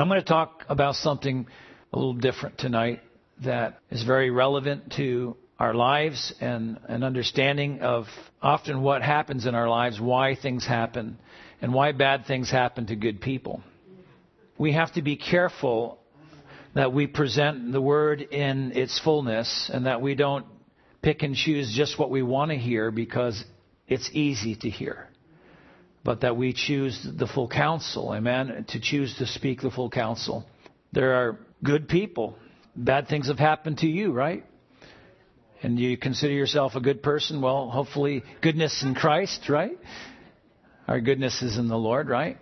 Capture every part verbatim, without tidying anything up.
I'm going to talk about something a little different tonight that is very relevant to our lives and an understanding of often what happens in our lives, why things happen, and why bad things happen to good people. We have to be careful that we present the Word in its fullness and that we don't pick and choose just what we want to hear because it's easy to hear. But that we choose the full counsel, amen, to choose to speak the full counsel. There are good people. Bad things have happened to you, right? And you consider yourself a good person? Well, hopefully goodness in Christ, right? Our goodness is in the Lord, right?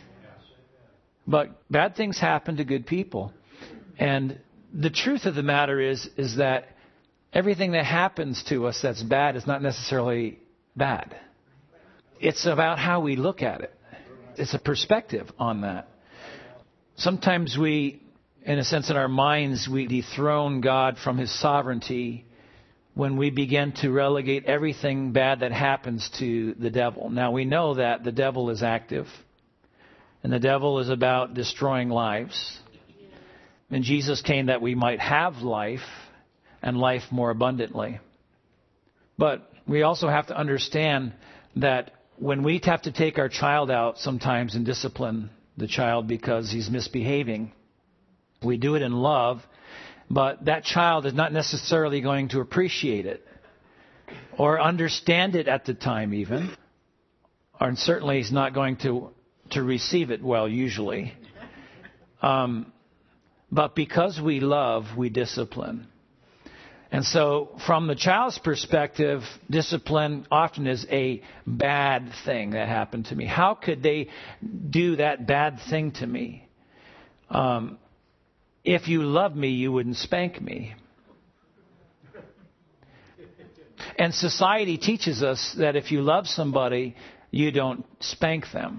But bad things happen to good people. And the truth of the matter is, is that everything that happens to us that's bad is not necessarily bad. It's about how we look at it. It's a perspective on that. Sometimes we, in a sense, in our minds, we dethrone God from His sovereignty when we begin to relegate everything bad that happens to the devil. Now, we know that the devil is active, and the devil is about destroying lives. And Jesus came that we might have life, and life more abundantly. But we also have to understand that when we have to take our child out sometimes and discipline the child because he's misbehaving, we do it in love, but that child is not necessarily going to appreciate it or understand it at the time even, or certainly he's not going to, to receive it well usually. Um, but because we love, we discipline. And so from the child's perspective, discipline often is a bad thing that happened to me. How could they do that bad thing to me? Um, if you loved me, you wouldn't spank me. And society teaches us that if you love somebody, you don't spank them.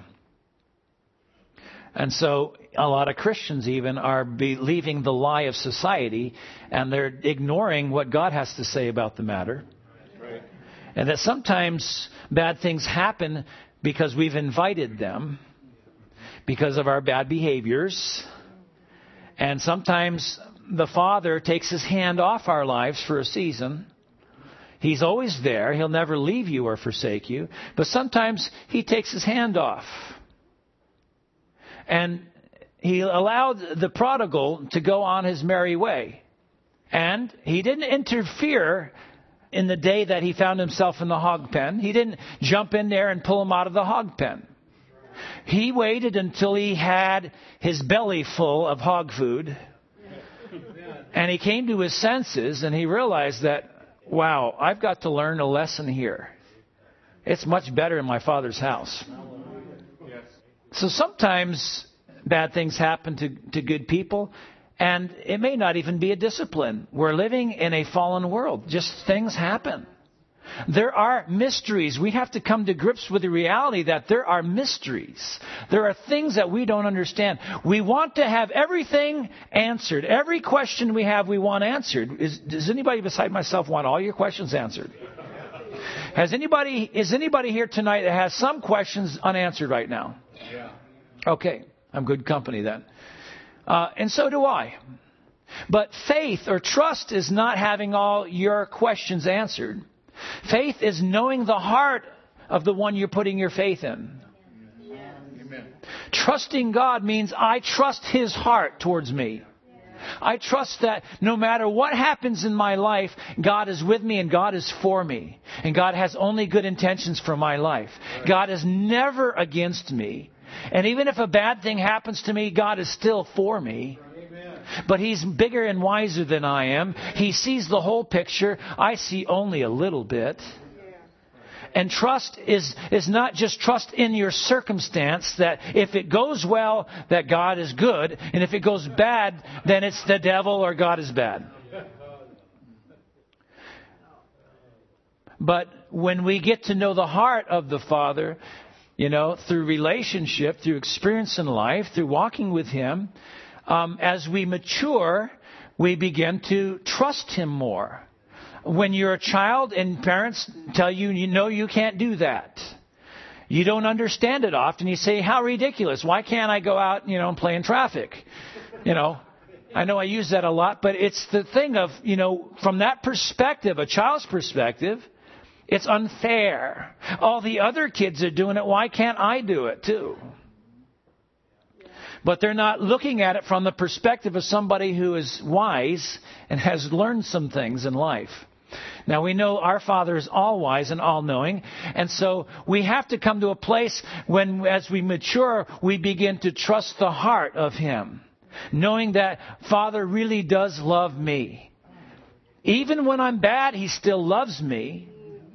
And so a lot of Christians even are believing the lie of society, and they're ignoring what God has to say about the matter. Right. And that sometimes bad things happen because we've invited them, because of our bad behaviors. And sometimes the Father takes His hand off our lives for a season. He's always there. He'll never leave you or forsake you. But sometimes He takes His hand off. And He allowed the prodigal to go on his merry way. And He didn't interfere in the day that he found himself in the hog pen. He didn't jump in there and pull him out of the hog pen. He waited until he had his belly full of hog food. And he came to his senses and he realized that, wow, I've got to learn a lesson here. It's much better in my Father's house. So sometimes bad things happen to, to good people, and it may not even be a discipline. We're living in a fallen world. Just things happen. There are mysteries. We have to come to grips with the reality that there are mysteries. There are things that we don't understand. We want to have everything answered. Every question we have, we want answered. Is, does anybody beside myself want all your questions answered? Has anybody, is anybody here tonight that has some questions unanswered right now? Yeah. Okay, I'm good company then. Uh, and so do I. But faith or trust is not having all your questions answered. Faith is knowing the heart of the one you're putting your faith in. Amen. Trusting God means I trust His heart towards me. I trust that no matter what happens in my life, God is with me and God is for me. And God has only good intentions for my life. God is never against me. And even if a bad thing happens to me, God is still for me. But He's bigger and wiser than I am. He sees the whole picture. I see only a little bit. And trust is, is not just trust in your circumstance, that if it goes well, that God is good. And if it goes bad, then it's the devil or God is bad. But when we get to know the heart of the Father, you know, through relationship, through experience in life, through walking with Him, um, as we mature, we begin to trust Him more. When you're a child and parents tell you, you know, you can't do that. You don't understand it often. You say, how ridiculous. Why can't I go out, you know, and play in traffic? You know, I know I use that a lot, but it's the thing of, you know, from that perspective, a child's perspective, it's unfair. All the other kids are doing it. Why can't I do it too? But they're not looking at it from the perspective of somebody who is wise and has learned some things in life. Now, we know our Father is all wise and all knowing. And so we have to come to a place when, as we mature, we begin to trust the heart of Him, knowing that Father really does love me. Even when I'm bad, He still loves me.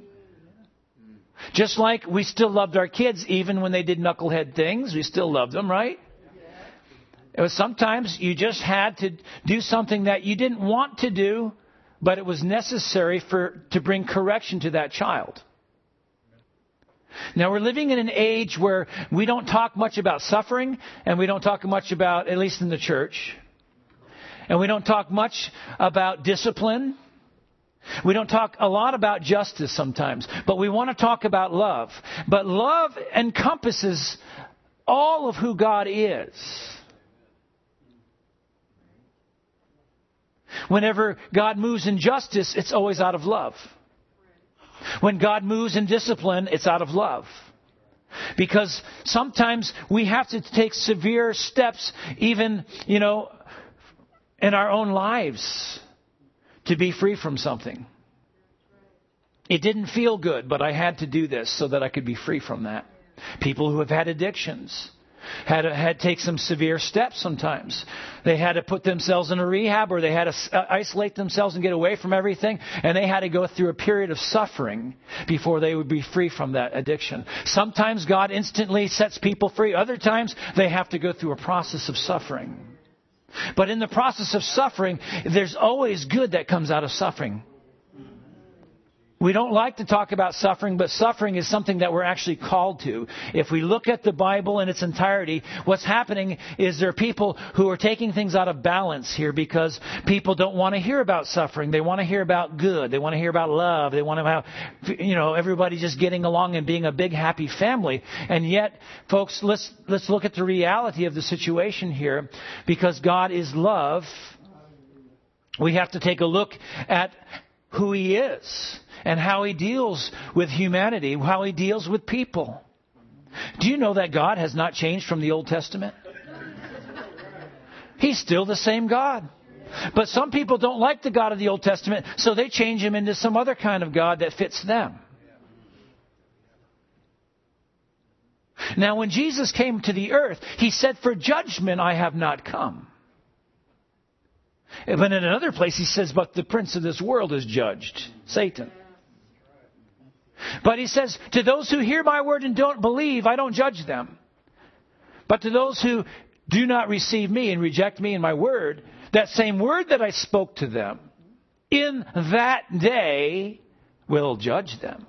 Just like we still loved our kids, even when they did knucklehead things, we still loved them, right? It was sometimes you just had to do something that you didn't want to do, but it was necessary for to bring correction to that child. Now, we're living in an age where we don't talk much about suffering, and we don't talk much about, at least in the church, and we don't talk much about discipline. We don't talk a lot about justice sometimes, but we want to talk about love. But love encompasses all of who God is. Whenever God moves in justice, it's always out of love. When God moves in discipline, it's out of love. Because sometimes we have to take severe steps, even, you know, in our own lives, to be free from something. It didn't feel good, but I had to do this so that I could be free from that. People who have had addictions had to, had to take some severe steps sometimes. They had to put themselves in a rehab, or they had to isolate themselves and get away from everything. And they had to go through a period of suffering before they would be free from that addiction. Sometimes God instantly sets people free. Other times they have to go through a process of suffering. But in the process of suffering, there's always good that comes out of suffering. We don't like to talk about suffering, but suffering is something that we're actually called to. If we look at the Bible in its entirety, what's happening is there are people who are taking things out of balance here because people don't want to hear about suffering. They want to hear about good. They want to hear about love. They want to have, you know, everybody just getting along and being a big happy family. And yet, folks, let's let's look at the reality of the situation here. Because God is love, we have to take a look at who He is. And how He deals with humanity, how He deals with people. Do you know that God has not changed from the Old Testament? He's still the same God. But some people don't like the God of the Old Testament, so they change Him into some other kind of God that fits them. Now, when Jesus came to the earth, He said, "For judgment I have not come." But in another place He says, "But the prince of this world is judged," Satan. But He says, "To those who hear my word and don't believe, I don't judge them. But to those who do not receive me and reject me and my word, that same word that I spoke to them, in that day will judge them."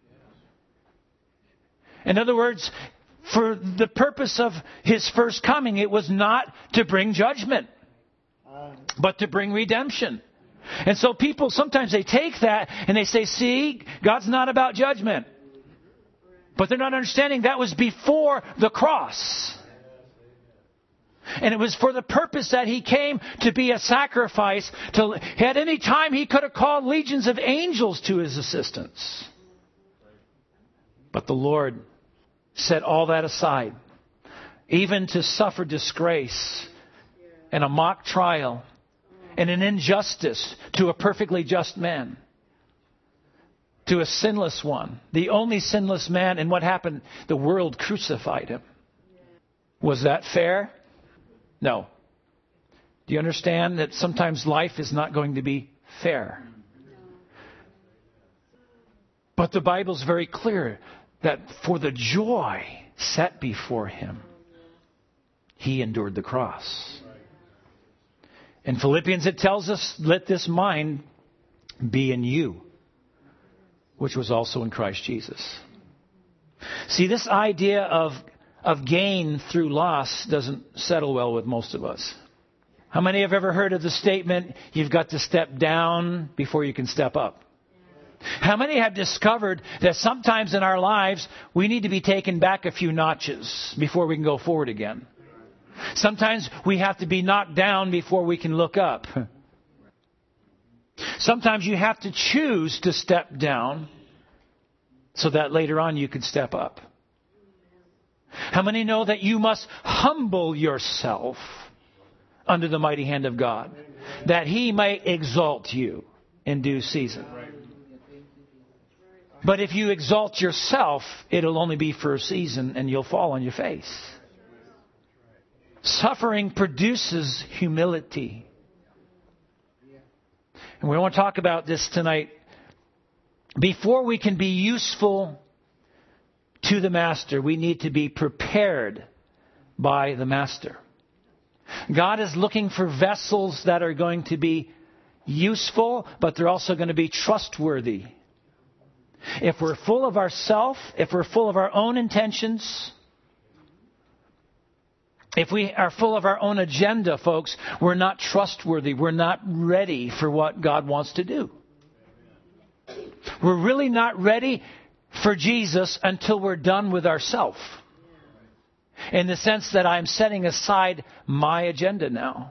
In other words, for the purpose of His first coming, it was not to bring judgment, but to bring redemption. And so people, sometimes they take that and they say, see, God's not about judgment. But they're not understanding that was before the cross. And it was for the purpose that He came to be a sacrifice. To, at any time He could have called legions of angels to His assistance. But the Lord set all that aside, even to suffer disgrace and a mock trial and an injustice to a perfectly just man, to a sinless one, the only sinless man. And what happened? The world crucified Him. Was that fair? No. Do you understand that sometimes life is not going to be fair? But the Bible's very clear that for the joy set before Him, He endured the cross. In Philippians it tells us, "Let this mind be in you, which was also in Christ Jesus." See, this idea of, of gain through loss doesn't settle well with most of us. How many have ever heard of the statement, "You've got to step down before you can step up"? How many have discovered that sometimes in our lives we need to be taken back a few notches before we can go forward again? Sometimes we have to be knocked down before we can look up. Sometimes you have to choose to step down so that later on you can step up. How many know that you must humble yourself under the mighty hand of God, that He may exalt you in due season? But if you exalt yourself, it'll only be for a season and you'll fall on your face. Suffering produces humility. And we want to talk about this tonight. Before we can be useful to the Master, we need to be prepared by the Master. God is looking for vessels that are going to be useful, but they're also going to be trustworthy. If we're full of ourself, if we're full of our own intentions, if we are full of our own agenda, folks, we're not trustworthy. We're not ready for what God wants to do. We're really not ready for Jesus until we're done with ourself. In the sense that I'm setting aside my agenda now.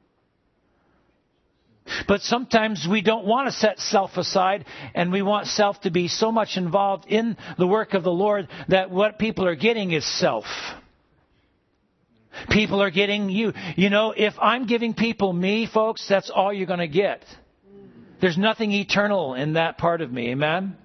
But sometimes we don't want to set self aside, and we want self to be so much involved in the work of the Lord that what people are getting is self. People are getting you. You know, if I'm giving people me, folks, that's all you're going to get. There's nothing eternal in that part of me. Amen?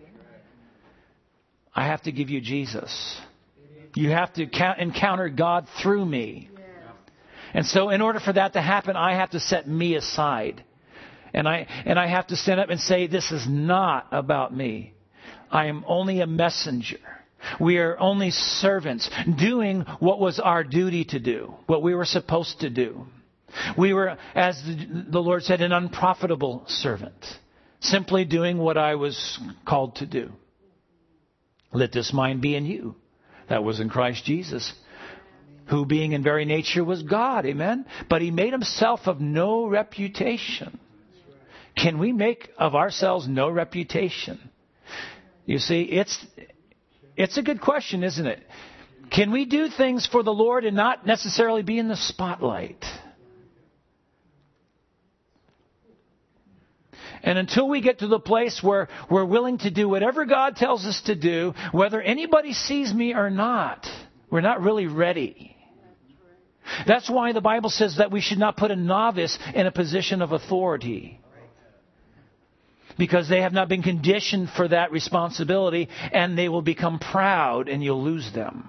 I have to give you Jesus. You have to encounter God through me. And so in order for that to happen, I have to set me aside. And I and I have to stand up and say, this is not about me. I am only a messenger. We are only servants doing what was our duty to do, what we were supposed to do. We were, as the Lord said, an unprofitable servant, simply doing what I was called to do. Let this mind be in you. That was in Christ Jesus, who being in very nature was God. Amen. But He made Himself of no reputation. Can we make of ourselves no reputation? You see, it's it's a good question, isn't it? Can we do things for the Lord and not necessarily be in the spotlight? And until we get to the place where we're willing to do whatever God tells us to do, whether anybody sees me or not, we're not really ready. That's why the Bible says that we should not put a novice in a position of authority. Because they have not been conditioned for that responsibility, and they will become proud and you'll lose them.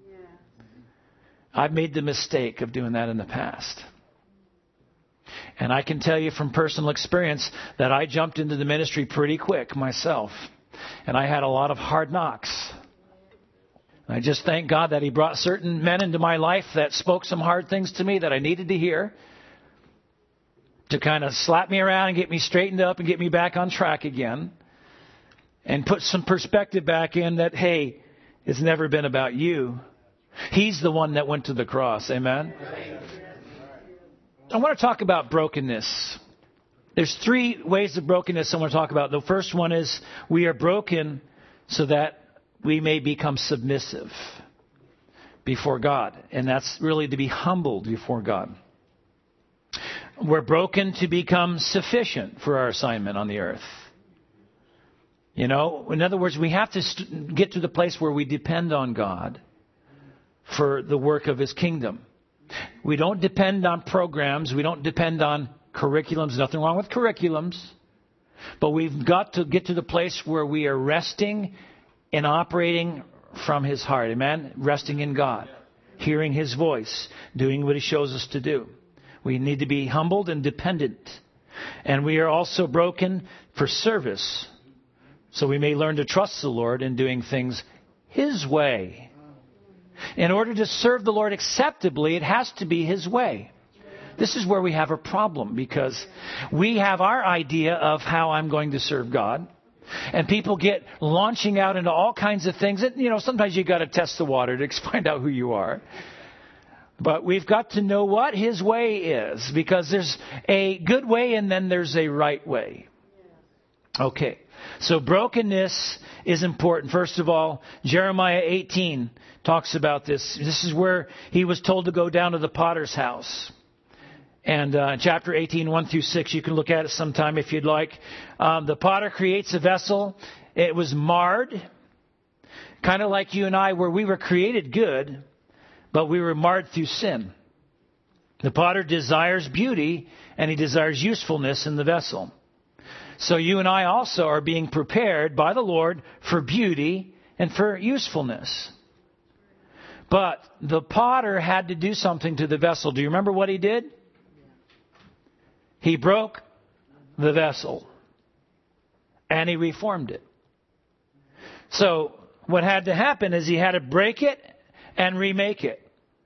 I've made the mistake of doing that in the past. And I can tell you from personal experience that I jumped into the ministry pretty quick myself. And I had a lot of hard knocks. I just thank God that He brought certain men into my life that spoke some hard things to me that I needed to hear, to kind of slap me around and get me straightened up and get me back on track again. And put some perspective back in that, hey, it's never been about you. He's the one that went to the cross. Amen? I want to talk about brokenness. There's three ways of brokenness I want to talk about. The first one is we are broken so that we may become submissive before God. And that's really to be humbled before God. We're broken to become sufficient for our assignment on the earth. You know, in other words, we have to st- get to the place where we depend on God for the work of His kingdom. We don't depend on programs. We don't depend on curriculums. Nothing wrong with curriculums. But we've got to get to the place where we are resting and operating from His heart. Amen? Resting in God. Hearing His voice. Doing what He shows us to do. We need to be humbled and dependent. And we are also broken for service. So we may learn to trust the Lord in doing things His way. In order to serve the Lord acceptably, it has to be His way. This is where we have a problem, because we have our idea of how I'm going to serve God. And people get launching out into all kinds of things. And, you know, sometimes you've got to test the water to find out who you are. But we've got to know what His way is, because there's a good way and then there's a right way. Okay. So brokenness is important. First of all, Jeremiah eighteen talks about this. This is where he was told to go down to the potter's house. And uh, chapter eighteen, one through six, you can look at it sometime if you'd like. Um, the potter creates a vessel. It was marred, kind of like you and I, where we were created good, but we were marred through sin. The potter desires beauty, and he desires usefulness in the vessel. So you and I also are being prepared by the Lord for beauty and for usefulness. But the potter had to do something to the vessel. Do you remember what he did? He broke the vessel, and he reformed it. So what had to happen is he had to break it and remake it.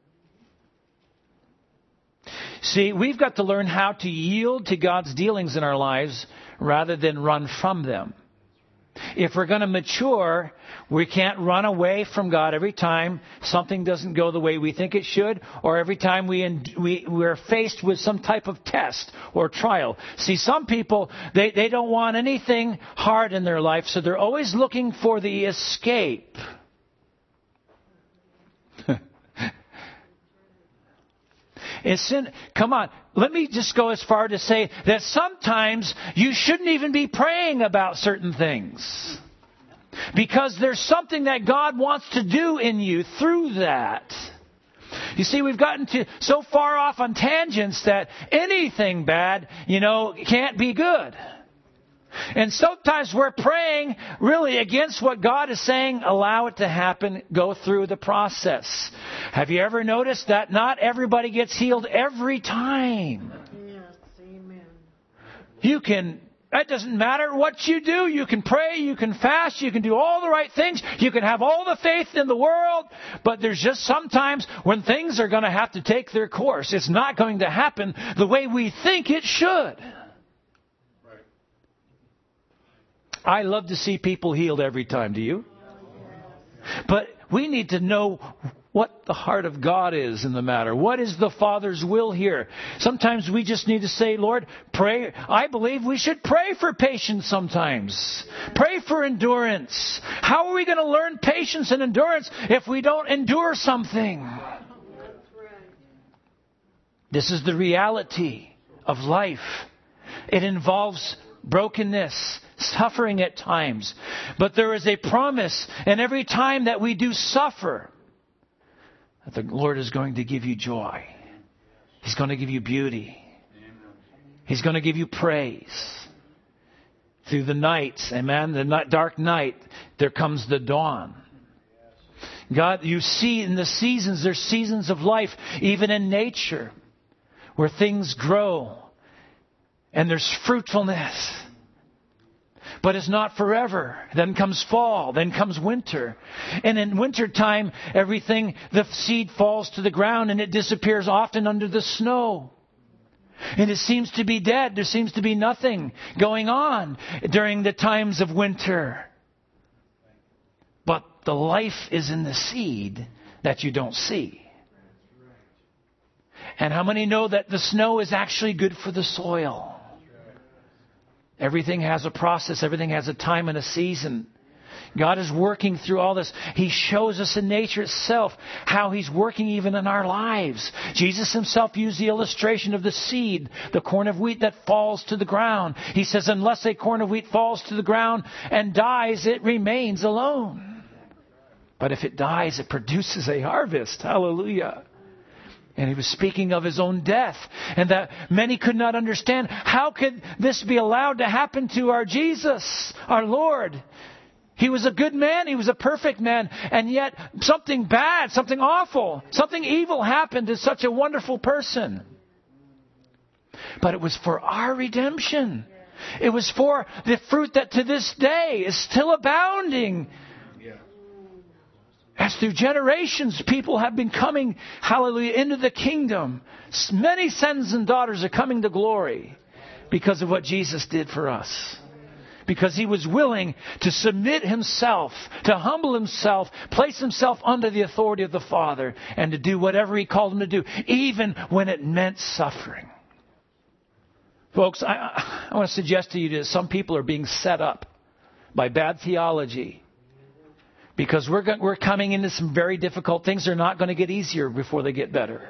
See, we've got to learn how to yield to God's dealings in our lives rather than run from them. If we're going to mature, we can't run away from God every time something doesn't go the way we think it should, or every time we, we, we're faced with some type of test or trial. See, some people, they, they don't want anything hard in their life, so they're always looking for the escape. It's in, come on, let me just go as far to say that sometimes you shouldn't even be praying about certain things. Because there's something that God wants to do in you through that. You see, we've gotten to so far off on tangents that anything bad, you know, can't be good. And sometimes we're praying really against what God is saying. Allow it to happen. Go through the process. Have you ever noticed that not everybody gets healed every time? Yes, amen. You can, it doesn't matter what you do. You can pray, you can fast, you can do all the right things. You can have all the faith in the world. But there's just sometimes when things are going to have to take their course. It's not going to happen the way we think it should. I love to see people healed every time. Do you? But we need to know what the heart of God is in the matter. What is the Father's will here? Sometimes we just need to say, Lord, pray. I believe we should pray for patience sometimes. Pray for endurance. How are we going to learn patience and endurance if we don't endure something? This is the reality of life. It involves brokenness, suffering at times. But there is a promise, and every time that we do suffer, that the Lord is going to give you joy. He's going to give you beauty. He's going to give you praise. Through the night, amen, the dark night, there comes the dawn. God, you see in the seasons, there's seasons of life, even in nature, where things grow. And there's fruitfulness. But it's not forever. Then comes fall. Then comes winter. And in wintertime, everything, the seed falls to the ground and it disappears often under the snow. And it seems to be dead. There seems to be nothing going on during the times of winter. But the life is in the seed that you don't see. And how many know that the snow is actually good for the soil? Everything has a process. Everything has a time and a season. God is working through all this. He shows us in nature itself how He's working even in our lives. Jesus Himself used the illustration of the seed, the corn of wheat that falls to the ground. He says, unless a corn of wheat falls to the ground and dies, it remains alone. But if it dies, it produces a harvest. Hallelujah. And He was speaking of His own death, and that many could not understand. How could this be allowed to happen to our Jesus, our Lord? He was a good man. He was a perfect man. And yet something bad, something awful, something evil happened to such a wonderful person. But it was for our redemption. It was for the fruit that to this day is still abounding. As through generations, people have been coming, hallelujah, into the kingdom. Many sons and daughters are coming to glory because of what Jesus did for us. Because He was willing to submit Himself, to humble Himself, place Himself under the authority of the Father, and to do whatever He called Him to do, even when it meant suffering. Folks, I, I want to suggest to you that some people are being set up by bad theology. Because we're go- we're coming into some very difficult things. They're not going to get easier before they get better.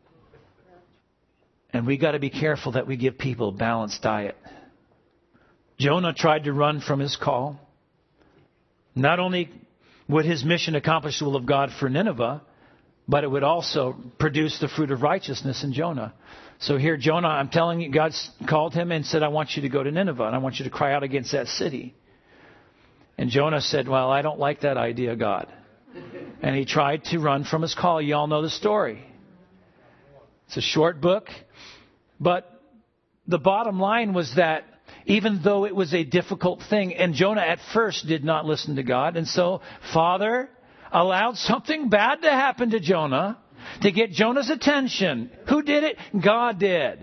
And we got to be careful that we give people a balanced diet. Jonah tried to run from his call. Not only would his mission accomplish the will of God for Nineveh, but it would also produce the fruit of righteousness in Jonah. So here, Jonah, I'm telling you, God called him and said, I want you to go to Nineveh, and I want you to cry out against that city. And Jonah said, well, I don't like that idea, God. And he tried to run from his call. You all know the story. It's a short book. But the bottom line was that even though it was a difficult thing, and Jonah at first did not listen to God, and so Father allowed something bad to happen to Jonah to get Jonah's attention. Who did it? God did.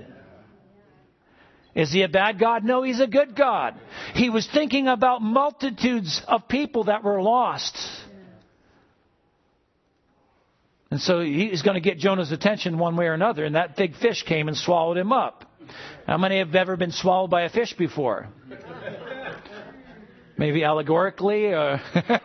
Is he a bad God? No, he's a good God. He was thinking about multitudes of people that were lost. And so he's going to get Jonah's attention one way or another, and that big fish came and swallowed him up. How many have ever been swallowed by a fish before? Maybe allegorically? Or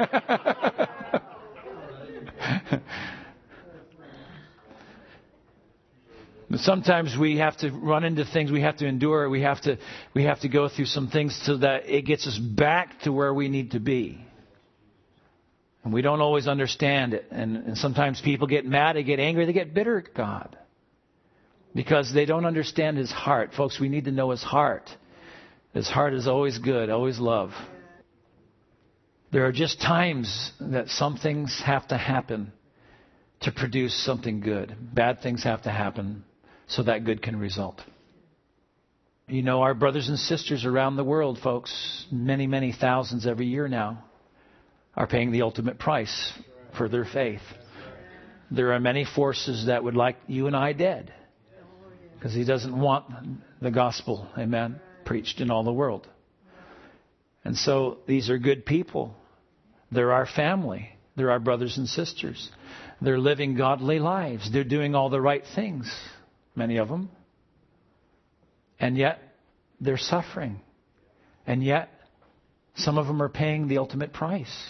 But sometimes we have to run into things, we have to endure, we have to we have to go through some things so that it gets us back to where we need to be. And we don't always understand it. And, and sometimes people get mad, they get angry, they get bitter at God. Because they don't understand His heart. Folks, we need to know His heart. His heart is always good, always love. There are just times that some things have to happen to produce something good. Bad things have to happen so that good can result. You know, our brothers and sisters around the world, folks, many, many thousands every year now, are paying the ultimate price for their faith. There are many forces that would like you and I dead. Because He doesn't want the gospel, amen, preached in all the world. And so these are good people. They're our family. They're our brothers and sisters. They're living godly lives. They're doing all the right things, many of them. And yet they're suffering. And yet some of them are paying the ultimate price.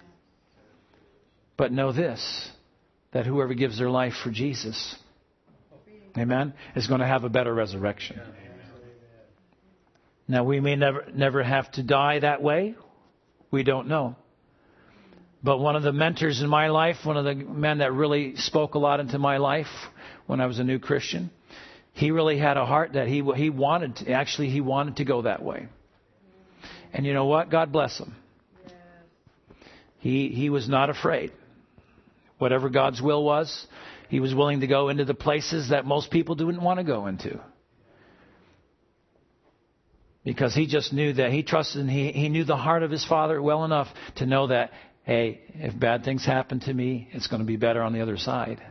But know this, that whoever gives their life for Jesus, amen, is going to have a better resurrection. Now, we may never never have to die that way. We don't know. But one of the mentors in my life, one of the men that really spoke a lot into my life when I was a new Christian, he really had a heart that he he wanted to, actually he wanted to go that way. And you know what? God bless him. He he was not afraid. Whatever God's will was, he was willing to go into the places that most people didn't want to go into. Because he just knew that he trusted and he, he knew the heart of his Father well enough to know that, hey, if bad things happen to me, it's going to be better on the other side.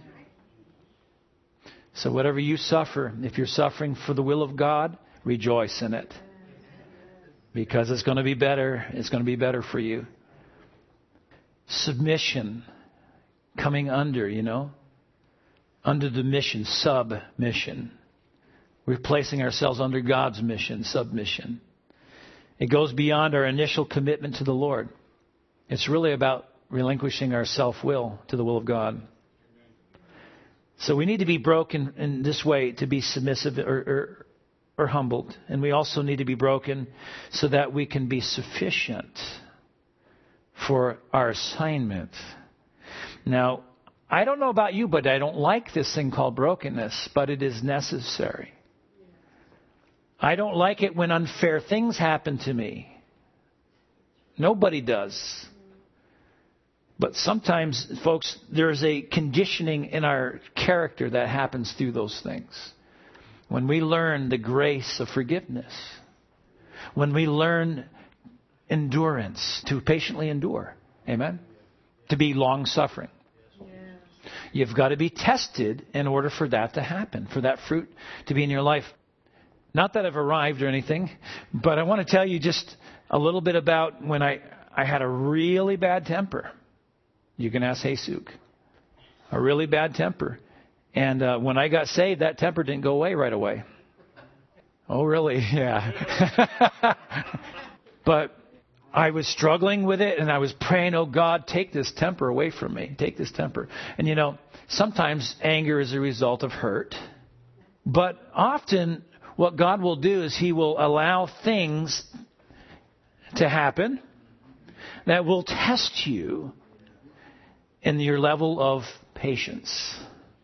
So whatever you suffer, if you're suffering for the will of God, rejoice in it. Because it's going to be better. It's going to be better for you. Submission. Coming under, you know. Under the mission, submission. We're placing ourselves under God's mission, submission. It goes beyond our initial commitment to the Lord. It's really about relinquishing our self-will to the will of God. So we need to be broken in this way to be submissive or, or, or humbled. And we also need to be broken so that we can be sufficient for our assignment. Now, I don't know about you, but I don't like this thing called brokenness, but it is necessary. I don't like it when unfair things happen to me. Nobody does. But sometimes, folks, there's a conditioning in our character that happens through those things. When we learn the grace of forgiveness, when we learn endurance, to patiently endure, amen, to be long-suffering. You've got to be tested in order for that to happen, for that fruit to be in your life. Not that I've arrived or anything, but I want to tell you just a little bit about when I, I had a really bad temper. You can ask Hasuk. A really bad temper. And uh, when I got saved, that temper didn't go away right away. Oh, really? Yeah. But I was struggling with it, and I was praying, oh God, take this temper away from me. Take this temper. And you know, sometimes anger is a result of hurt. But often what God will do is He will allow things to happen that will test you in your level of patience.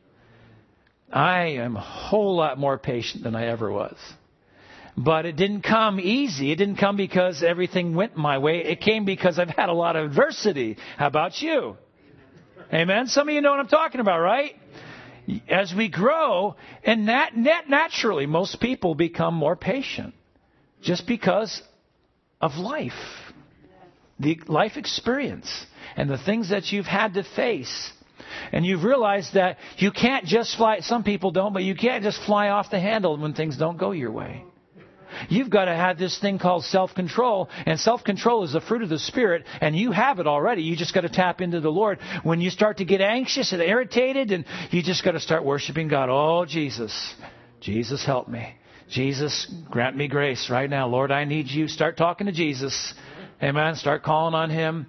I am a whole lot more patient than I ever was. But it didn't come easy. It didn't come because everything went my way. It came because I've had a lot of adversity. How about you? Amen? Some of you know what I'm talking about, right? As we grow, and nat- nat- naturally, most people become more patient just because of life, the life experience, and the things that you've had to face. And you've realized that you can't just fly, some people don't, but you can't just fly off the handle when things don't go your way. You've got to have this thing called self-control, and self-control is the fruit of the Spirit, and you have it already. You just got to tap into the Lord. When you start to get anxious and irritated, and you just got to start worshiping God. Oh, Jesus, Jesus, help me. Jesus, grant me grace right now. Lord, I need you. Start talking to Jesus. Amen. Start calling on Him.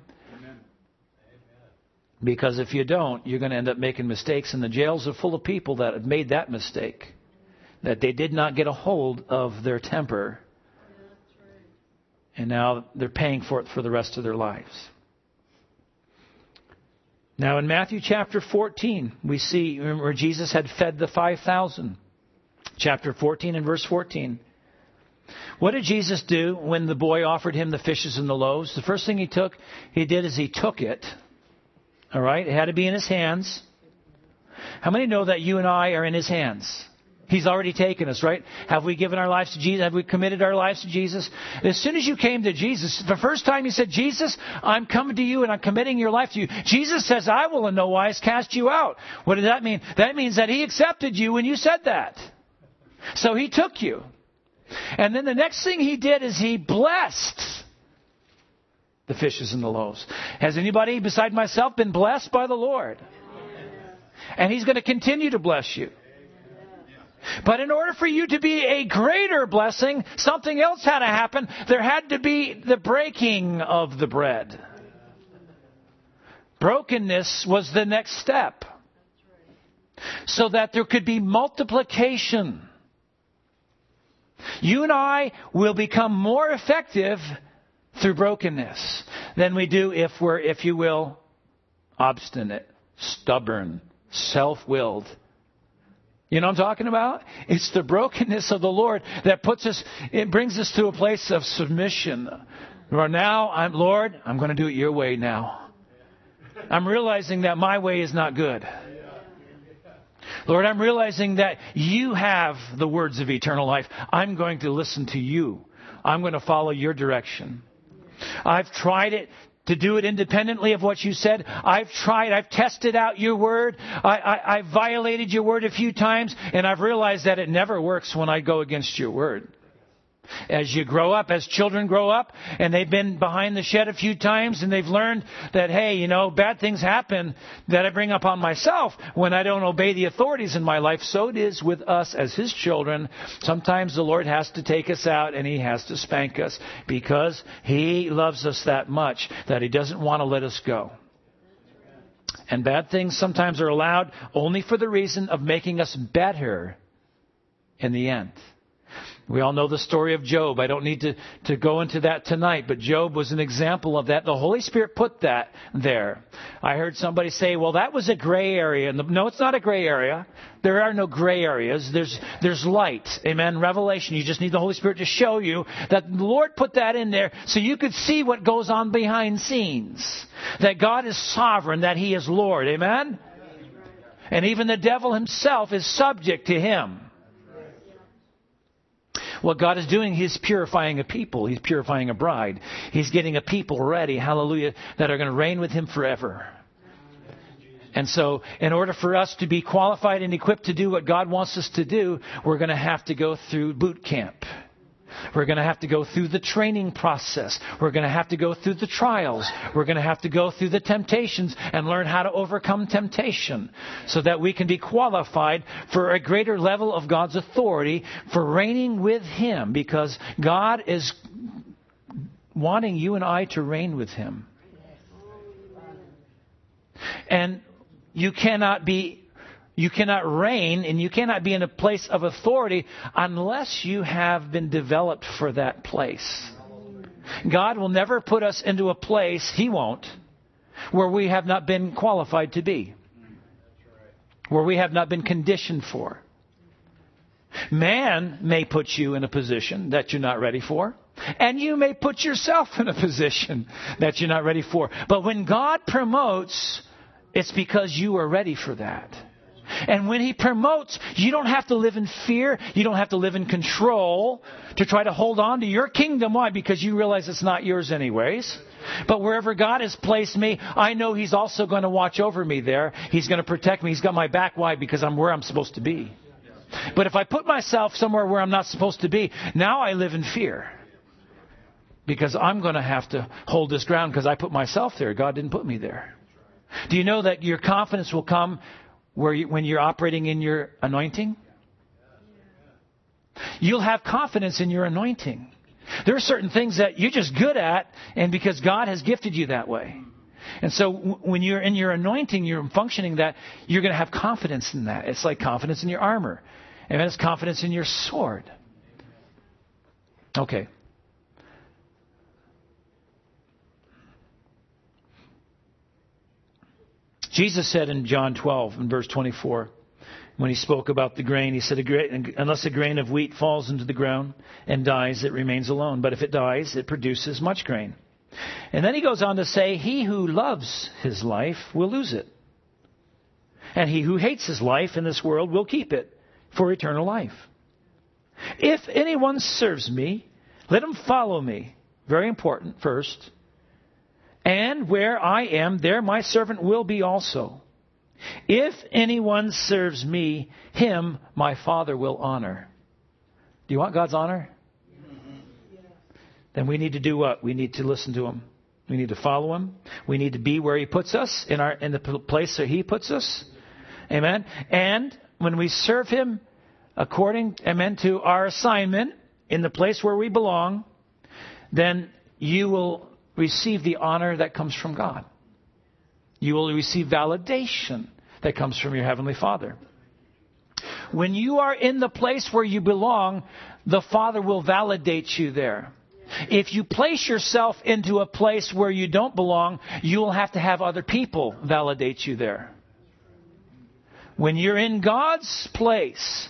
Because if you don't, you're going to end up making mistakes, and the jails are full of people that have made that mistake. That they did not get a hold of their temper. And now they're paying for it for the rest of their lives. Now in Matthew chapter fourteen, we see, remember, Jesus had fed the five thousand. Chapter fourteen and verse fourteen. What did Jesus do when the boy offered him the fishes and the loaves? The first thing he took, he did is he took it. All right? It had to be in his hands. How many know that you and I are in His hands? He's already taken us, right? Have we given our lives to Jesus? Have we committed our lives to Jesus? As soon as you came to Jesus, the first time you said, Jesus, I'm coming to you and I'm committing your life to you. Jesus says, I will in no wise cast you out. What does that mean? That means that He accepted you when you said that. So He took you. And then the next thing He did is He blessed the fishes and the loaves. Has anybody beside myself been blessed by the Lord? And He's going to continue to bless you. But in order for you to be a greater blessing, something else had to happen. There had to be the breaking of the bread. Brokenness was the next step. So that there could be multiplication. You and I will become more effective through brokenness than we do if we're, if you will, obstinate, stubborn, self-willed. You know what I'm talking about? It's the brokenness of the Lord that puts us, it brings us to a place of submission. Where now, I'm, Lord, I'm going to do it your way now. I'm realizing that my way is not good. Lord, I'm realizing that you have the words of eternal life. I'm going to listen to you. I'm going to follow your direction. I've tried it. To do it independently of what you said. I've tried. I've tested out your word. I, I, I violated your word a few times. And I've realized that it never works when I go against your word. As you grow up, as children grow up, and they've been behind the shed a few times, and they've learned that, hey, you know, bad things happen that I bring upon myself when I don't obey the authorities in my life. So it is with us as His children. Sometimes the Lord has to take us out, and He has to spank us because He loves us that much that He doesn't want to let us go. And bad things sometimes are allowed only for the reason of making us better in the end. We all know the story of Job. I don't need to, to go into that tonight, but Job was an example of that. The Holy Spirit put that there. I heard somebody say, well, that was a gray area. And the, no, it's not a gray area. There are no gray areas. There's, there's light. Amen. Revelation. You just need the Holy Spirit to show you that the Lord put that in there so you could see what goes on behind scenes. That God is sovereign, that He is Lord. Amen. And even the devil himself is subject to Him. What God is doing, He's purifying a people. He's purifying a bride. He's getting a people ready, hallelujah, that are going to reign with Him forever. And so, in order for us to be qualified and equipped to do what God wants us to do, we're going to have to go through boot camp. We're going to have to go through the training process. We're going to have to go through the trials. We're going to have to go through the temptations and learn how to overcome temptation so that we can be qualified for a greater level of God's authority for reigning with Him, because God is wanting you and I to reign with Him. And you cannot be, you cannot reign and you cannot be in a place of authority unless you have been developed for that place. God will never put us into a place, He won't, where we have not been qualified to be. Where we have not been conditioned for. Man may put you in a position that you're not ready for. And you may put yourself in a position that you're not ready for. But when God promotes, it's because you are ready for that. And when He promotes, you don't have to live in fear. You don't have to live in control to try to hold on to your kingdom. Why? Because you realize it's not yours anyways. But wherever God has placed me, I know He's also going to watch over me there. He's going to protect me. He's got my back. Why? Because I'm where I'm supposed to be. But if I put myself somewhere where I'm not supposed to be, now I live in fear. Because I'm going to have to hold this ground because I put myself there. God didn't put me there. Do you know that your confidence will come where you, when you're operating in your anointing? You'll have confidence in your anointing. There are certain things that you're just good at, and because God has gifted you that way. And so w- when you're in your anointing, you're functioning that, you're going to have confidence in that. It's like confidence in your armor. And it's confidence in your sword. Okay. Jesus said in John twelve, in verse twenty-four, when He spoke about the grain, He said, unless a grain of wheat falls into the ground and dies, it remains alone. But if it dies, it produces much grain. And then He goes on to say, he who loves his life will lose it. And he who hates his life in this world will keep it for eternal life. If anyone serves me, let him follow me. Very important first. And where I am, there my servant will be also. If anyone serves me, him my Father will honor. Do you want God's honor? Then we need to do what? We need to listen to Him. We need to follow Him. We need to be where He puts us, in our in the place that He puts us. Amen. And when we serve Him according, amen, to our assignment in the place where we belong, then you will receive the honor that comes from God. You will receive validation that comes from your Heavenly Father. When you are in the place where you belong, the Father will validate you there. If you place yourself into a place where you don't belong, you will have to have other people validate you there. When you're in God's place,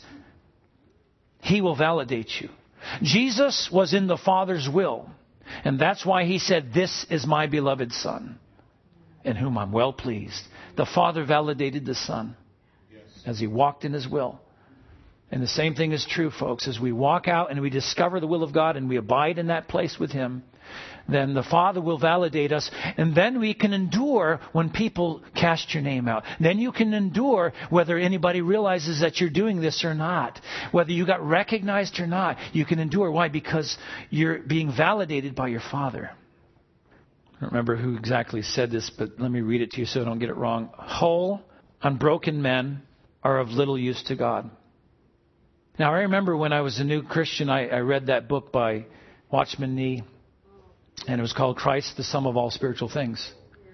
He will validate you. Jesus was in the Father's will. And that's why He said, this is my beloved Son, in whom I'm well pleased. The Father validated the Son as He walked in His will. And the same thing is true, folks. As we walk out and we discover the will of God and we abide in that place with Him, then the Father will validate us. And then we can endure when people cast your name out. Then you can endure whether anybody realizes that you're doing this or not. Whether you got recognized or not, you can endure. Why? Because you're being validated by your Father. I don't remember who exactly said this, but let me read it to you so I don't get it wrong. Whole, unbroken men are of little use to God. Now, I remember when I was a new Christian, I, I read that book by Watchman Nee, and it was called Christ, the Sum of All Spiritual Things.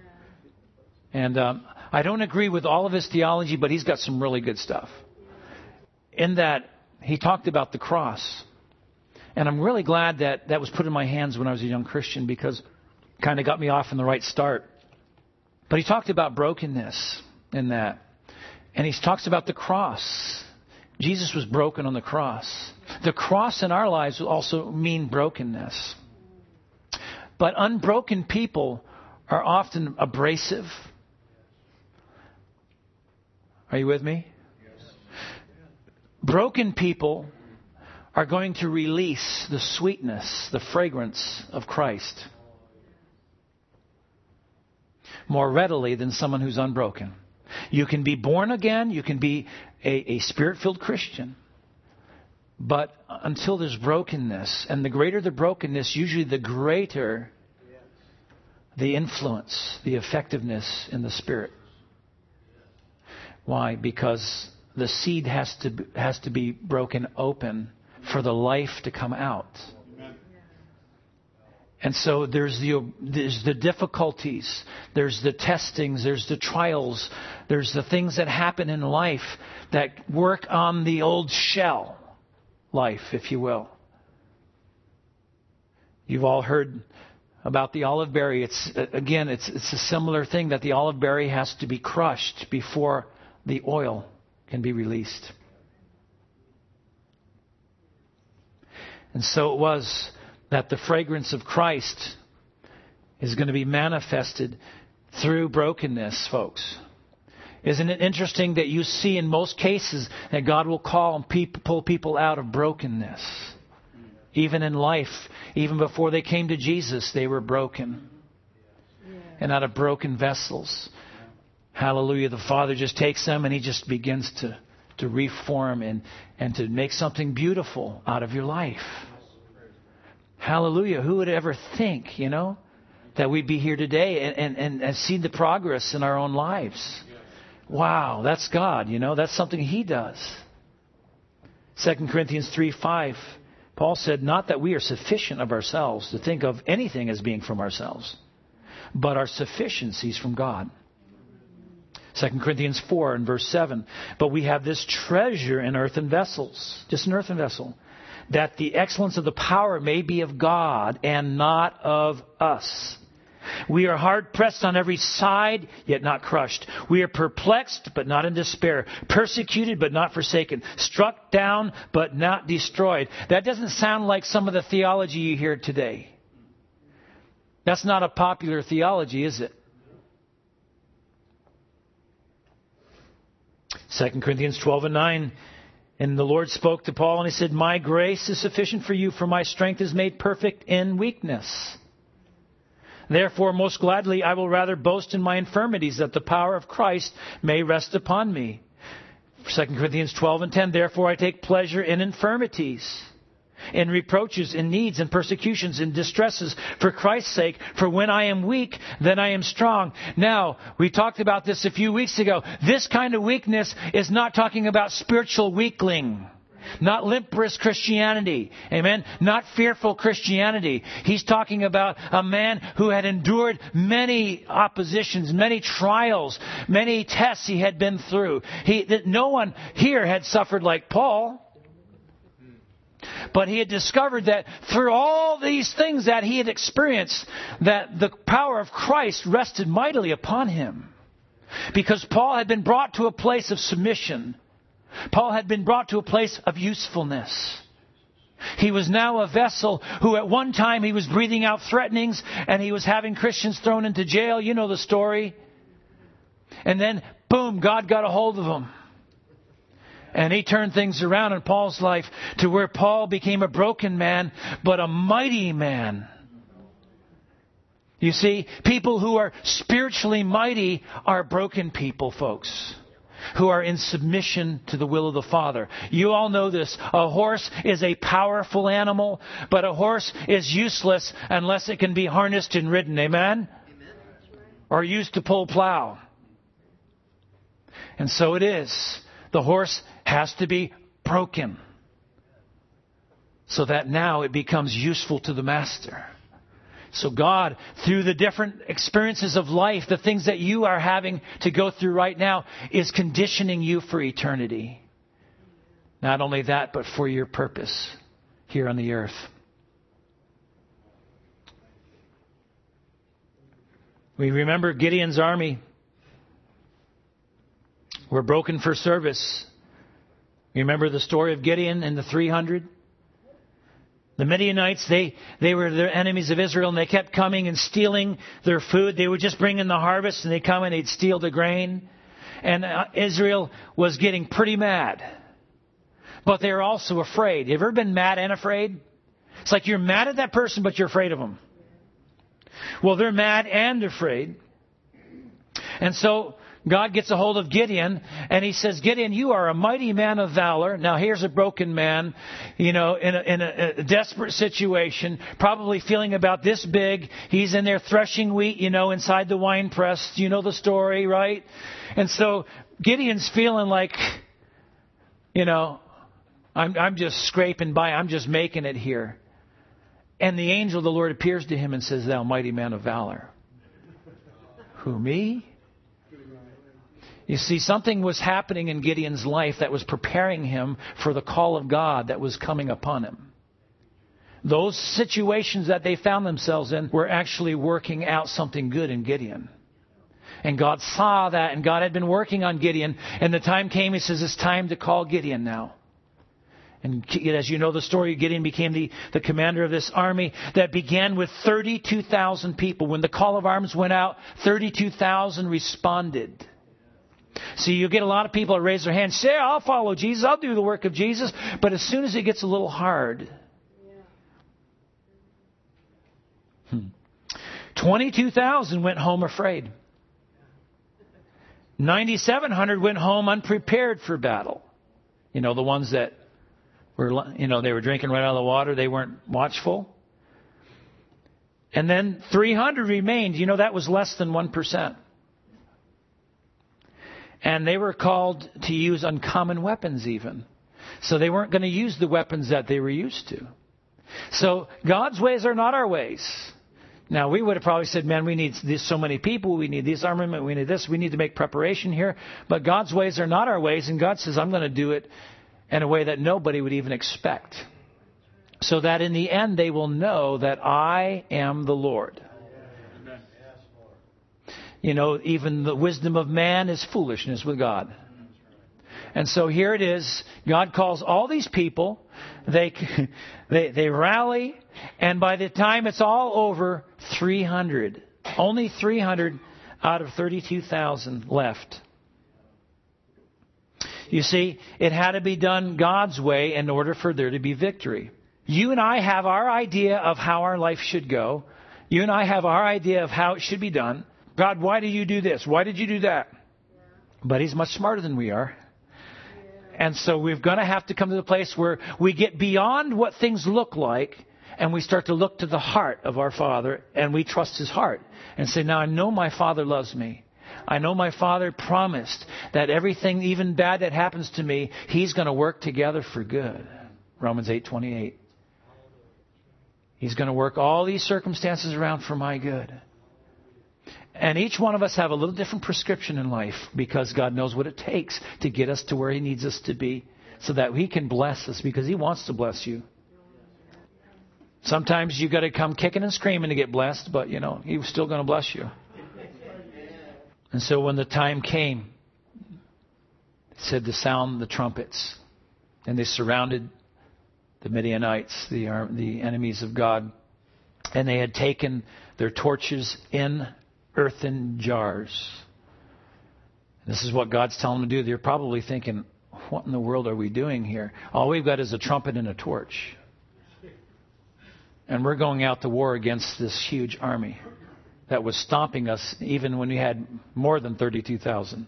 And um, I don't agree with all of his theology, but he's got some really good stuff. In that, he talked about the cross. And I'm really glad that that was put in my hands when I was a young Christian, because it kind of got me off in the right start. But he talked about brokenness in that. And he talks about the cross. Jesus was broken on the cross. The cross in our lives will also mean brokenness. But unbroken people are often abrasive. Are you with me? Yes. Broken people are going to release the sweetness, the fragrance of Christ more readily than someone who's unbroken. You can be born again. You can be a, a Spirit-filled Christian. But until there's brokenness, and the greater the brokenness, usually the greater the influence, the effectiveness in the Spirit. Why? Because the seed has to has to be broken open for the life to come out. And so there's the, there's the difficulties, there's the testings, there's the trials, there's the things that happen in life that work on the old shell life, if you will. You've all heard about the olive berry. It's again, it's it's a similar thing, that the olive berry has to be crushed before the oil can be released. And so it was that the fragrance of Christ is going to be manifested through brokenness, folks. Isn't it interesting that you see in most cases that God will call and people, pull people out of brokenness? Even in life, even before they came to Jesus, they were broken. And out of broken vessels. Hallelujah. The Father just takes them and He just begins to, to reform and, and to make something beautiful out of your life. Hallelujah. Who would ever think, you know, that we'd be here today and, and, and, and see the progress in our own lives? Wow, that's God, you know, that's something He does. Second Corinthians three five, Paul said, not that we are sufficient of ourselves to think of anything as being from ourselves, but our sufficiency is from God. Second Corinthians four and verse seven, but we have this treasure in earthen vessels, just an earthen vessel, that the excellence of the power may be of God and not of us. We are hard pressed on every side, yet not crushed. We are perplexed, but not in despair. Persecuted, but not forsaken. Struck down, but not destroyed. That doesn't sound like some of the theology you hear today. That's not a popular theology, is it? Second Corinthians twelve and nine. And the Lord spoke to Paul and He said, my grace is sufficient for you, for my strength is made perfect in weakness. Therefore, most gladly, I will rather boast in my infirmities, that the power of Christ may rest upon me. Second Corinthians twelve and ten, therefore I take pleasure in infirmities, in reproaches, in needs, in persecutions, in distresses, for Christ's sake. For when I am weak, then I am strong. Now, we talked about this a few weeks ago. This kind of weakness is not talking about spiritual weakling. Not limp wrist Christianity. Amen. Not fearful Christianity. He's talking about a man who had endured many oppositions, many trials, many tests he had been through. He, that no one here had suffered like Paul. But he had discovered that through all these things that he had experienced, that the power of Christ rested mightily upon him. Because Paul had been brought to a place of submission. Paul had been brought to a place of usefulness. He was now a vessel who at one time he was breathing out threatenings and he was having Christians thrown into jail. You know the story. And then, boom, God got a hold of him. And He turned things around in Paul's life to where Paul became a broken man, but a mighty man. You see, people who are spiritually mighty are broken people, folks, who are in submission to the will of the Father. You all know this. A horse is a powerful animal, but a horse is useless unless it can be harnessed and ridden. Amen? Amen. Or used to pull plow. And so it is. The horse has to be broken so that now it becomes useful to the master. So God, through the different experiences of life, the things that you are having to go through right now, is conditioning you for eternity. Not only that, but for your purpose here on the earth. We remember Gideon's army were broken for service. You remember the story of Gideon and the three hundred? The Midianites, they, they were the enemies of Israel, and they kept coming and stealing their food. They would just bring in the harvest, and they'd come and they'd steal the grain. And uh, Israel was getting pretty mad. But they were also afraid. You ever been mad and afraid? It's like you're mad at that person, but you're afraid of them. Well, they're mad and afraid. And so God gets a hold of Gideon and He says, Gideon, you are a mighty man of valor. Now here's a broken man, you know, in a, in a, a desperate situation, probably feeling about this big. He's in there threshing wheat, you know, inside the wine press. You know the story, right? And so Gideon's feeling like, you know, I'm, I'm just scraping by. I'm just making it here. And the angel of the Lord appears to him and says, "Thou mighty man of valor." Who, me? You see, something was happening in Gideon's life that was preparing him for the call of God that was coming upon him. Those situations that they found themselves in were actually working out something good in Gideon. And God saw that, and God had been working on Gideon. And the time came, He says, it's time to call Gideon now. And as you know the story, Gideon became the, the commander of this army that began with thirty-two thousand people. When the call of arms went out, thirty-two thousand responded. See, you get a lot of people that raise their hands, say, I'll follow Jesus, I'll do the work of Jesus. But as soon as it gets a little hard, hmm, twenty-two thousand went home afraid. ninety-seven hundred went home unprepared for battle. You know, the ones that were, you know, they were drinking right out of the water. They weren't watchful. And then three hundred remained. You know, that was less than one percent. And they were called to use uncommon weapons even. So they weren't going to use the weapons that they were used to. So God's ways are not our ways. Now, we would have probably said, man, we need this, so many people. We need this armament. We need this. We need to make preparation here. But God's ways are not our ways. And God says, I'm going to do it in a way that nobody would even expect. So that in the end, they will know that I am the Lord. You know, even the wisdom of man is foolishness with God. And so here it is. God calls all these people. They, they, they rally. And by the time it's all over, three hundred. Only three hundred out of thirty-two thousand left. You see, it had to be done God's way in order for there to be victory. You and I have our idea of how our life should go. You and I have our idea of how it should be done. God, why did you do this? Why did you do that? But He's much smarter than we are. And so we're going to have to come to the place where we get beyond what things look like and we start to look to the heart of our Father and we trust His heart and say, now I know my Father loves me. I know my Father promised that everything, even bad that happens to me, He's going to work together for good. Romans eight twenty-eight. He's going to work all these circumstances around for my good. And each one of us have a little different prescription in life because God knows what it takes to get us to where He needs us to be so that He can bless us because He wants to bless you. Sometimes you got to come kicking and screaming to get blessed, but you know, He's still going to bless you. And so when the time came, it said to sound the trumpets, and they surrounded the Midianites, the, uh, the enemies of God, and they had taken their torches in earthen jars. This is what God's telling them to do. They're probably thinking, what in the world are we doing here? All we've got is a trumpet and a torch. And we're going out to war against this huge army that was stomping us even when we had more than thirty-two thousand.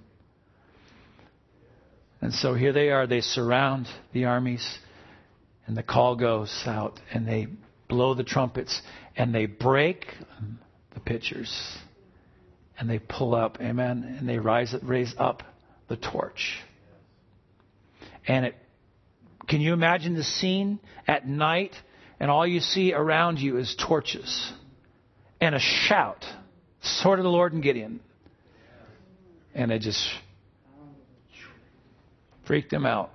And so here they are. They surround the armies. And the call goes out. And they blow the trumpets. And they break the pitchers. And they pull up, amen, and they rise, raise up the torch. And it, can you imagine the scene at night, and all you see around you is torches and a shout, sword of the Lord and Gideon. And it just freaked them out.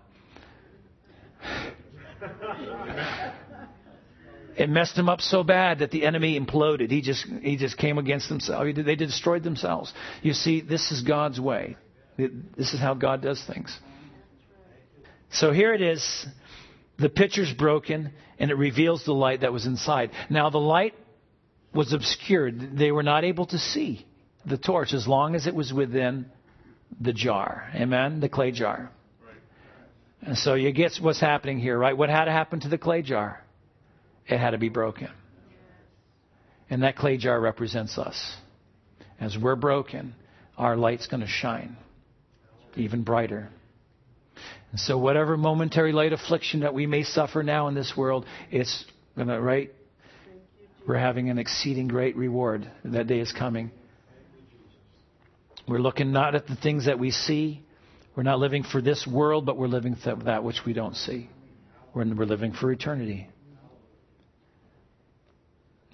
It messed them up so bad that the enemy imploded. He just he just came against themselves. They destroyed themselves. You see, this is God's way. This is how God does things. So here it is. The pitcher's broken, and it reveals the light that was inside. Now, the light was obscured. They were not able to see the torch as long as it was within the jar. Amen? The clay jar. And so you get what's happening here, right? What had to happen to the clay jar? It had to be broken. And that clay jar represents us. As we're broken, our light's going to shine even brighter. And so whatever momentary light affliction that we may suffer now in this world, it's going to, right? We're having an exceeding great reward. That day is coming. We're looking not at the things that we see. We're not living for this world, but we're living for that which we don't see. We're, we're living for eternity.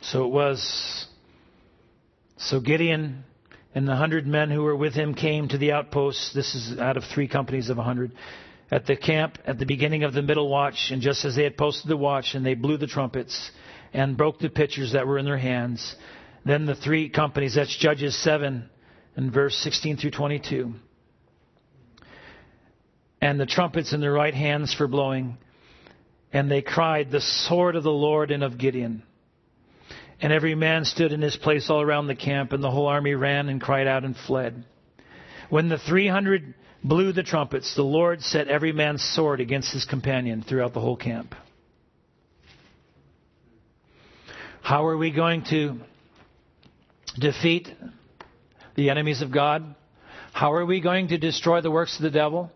So it was. So Gideon and the hundred men who were with him came to the outposts. This is out of three companies of a hundred. At the camp at the beginning of the middle watch. And just as they had posted the watch, and they blew the trumpets and broke the pitchers that were in their hands. Then the three companies, that's Judges seven and verse sixteen through twenty-two. And the trumpets in their right hands for blowing. And they cried, the sword of the Lord and of Gideon. And every man stood in his place all around the camp, and the whole army ran and cried out and fled. When the three hundred blew the trumpets, the Lord set every man's sword against his companion throughout the whole camp. How are we going to defeat the enemies of God? How are we going to destroy the works of the devil?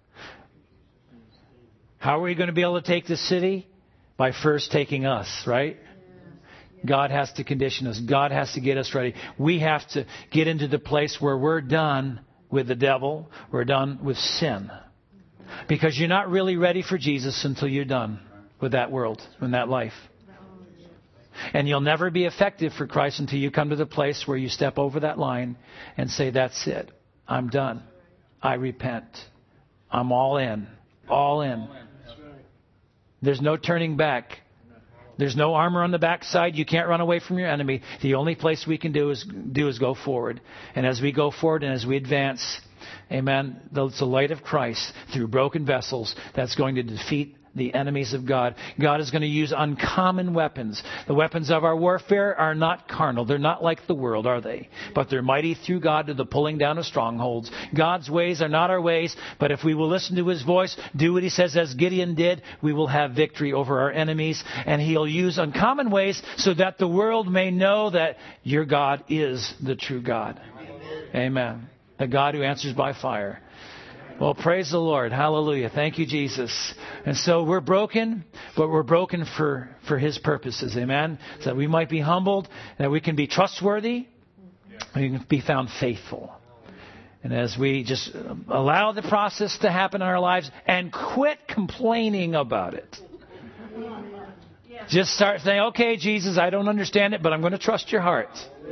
How are we going to be able to take the city? By first taking us, right? God has to condition us. God has to get us ready. We have to get into the place where we're done with the devil. We're done with sin. Because you're not really ready for Jesus until you're done with that world, in that life. And you'll never be effective for Christ until you come to the place where you step over that line and say, that's it. I'm done. I repent. I'm all in. All in. There's no turning back. There's no armor on the backside. You can't run away from your enemy. The only place we can do is do is go forward. And as we go forward and as we advance, amen, it's the light of Christ through broken vessels that's going to defeat the enemies of God. God is going to use uncommon weapons. The weapons of our warfare are not carnal. They're not like the world, are they? But they're mighty through God to the pulling down of strongholds. God's ways are not our ways, but if we will listen to His voice, do what He says as Gideon did, we will have victory over our enemies. And He'll use uncommon ways so that the world may know that your God is the true God. Amen. The God who answers by fire. Well, praise the Lord. Hallelujah. Thank you, Jesus. And so we're broken, but we're broken for, for His purposes. Amen. So that we might be humbled, that we can be trustworthy, we can be found faithful. And as we just allow the process to happen in our lives and quit complaining about it. Just start saying, okay, Jesus, I don't understand it, but I'm going to trust your heart.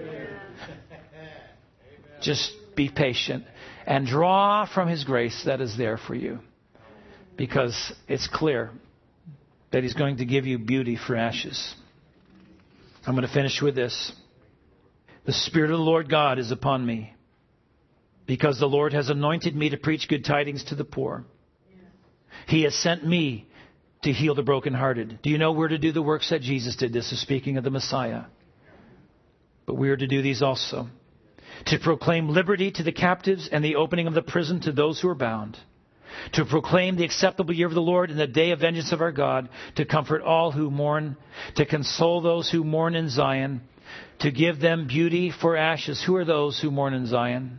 Just be patient. And draw from His grace that is there for you. Because it's clear that He's going to give you beauty for ashes. I'm going to finish with this. The Spirit of the Lord God is upon me, because the Lord has anointed me to preach good tidings to the poor. He has sent me to heal the brokenhearted. Do you know we're to do the works that Jesus did? This is speaking of the Messiah. But we are to do these also. To proclaim liberty to the captives and the opening of the prison to those who are bound. To proclaim the acceptable year of the Lord and the day of vengeance of our God. To comfort all who mourn. To console those who mourn in Zion. To give them beauty for ashes. Who are those who mourn in Zion?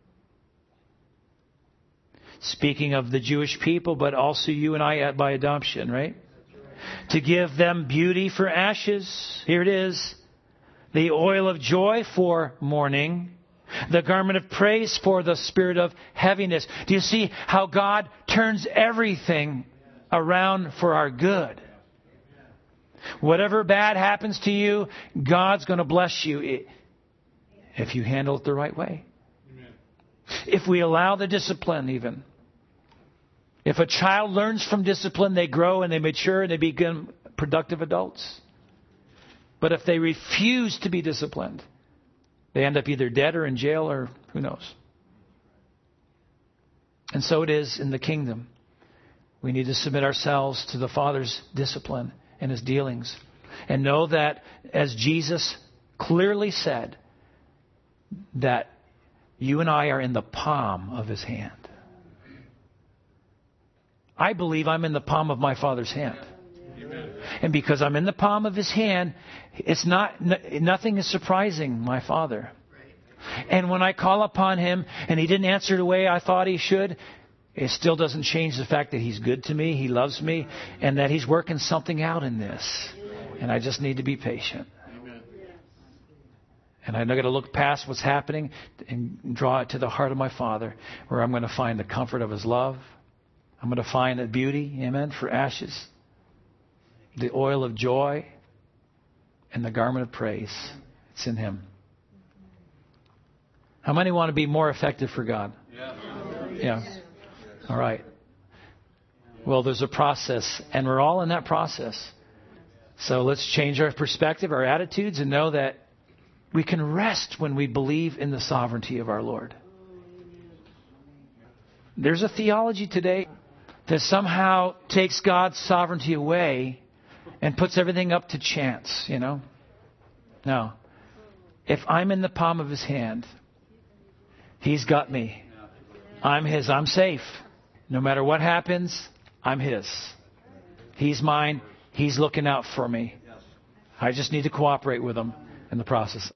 Speaking of the Jewish people, but also you and I by adoption, right? To give them beauty for ashes. Here it is. The oil of joy for mourning. The garment of praise for the spirit of heaviness. Do you see how God turns everything around for our good? Whatever bad happens to you, God's going to bless you if you handle it the right way. If we allow the discipline even. If a child learns from discipline, they grow and they mature and they become productive adults. But if they refuse to be disciplined, they end up either dead or in jail or who knows. And so it is in the kingdom. We need to submit ourselves to the Father's discipline and His dealings. And know that, as Jesus clearly said, that you and I are in the palm of His hand. I believe I'm in the palm of my Father's hand. And because I'm in the palm of His hand, it's not, nothing is surprising my Father. And when I call upon Him and He didn't answer the way I thought He should, it still doesn't change the fact that He's good to me, He loves me, and that He's working something out in this. And I just need to be patient. And I'm going to look past what's happening and draw it to the heart of my Father, where I'm going to find the comfort of His love. I'm going to find the beauty, amen, for ashes. The oil of joy and the garment of praise. It's in Him. How many want to be more effective for God? Yeah. Yeah. All right. Well, there's a process, and we're all in that process. So let's change our perspective, our attitudes, and know that we can rest when we believe in the sovereignty of our Lord. There's a theology today that somehow takes God's sovereignty away and puts everything up to chance, you know. No. If I'm in the palm of His hand, He's got me. I'm His. I'm safe. No matter what happens, I'm His. He's mine. He's looking out for me. I just need to cooperate with Him in the process.